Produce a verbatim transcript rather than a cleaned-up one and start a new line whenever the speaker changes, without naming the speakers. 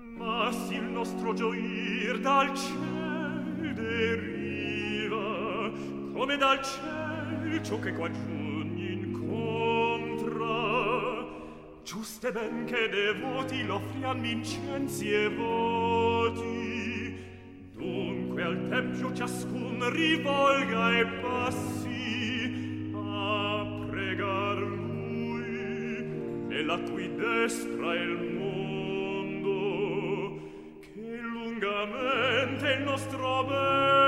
Ma sì il nostro gioir dal ciel deriva, come dal ciel ciò che quaggiù incontra. Giuste ben che devoti l'offrian incensi e voti. Dunque al tempio ciascun rivolga e passi a pregar lui, nella cui destra è il mondo, che lungamente il nostro bene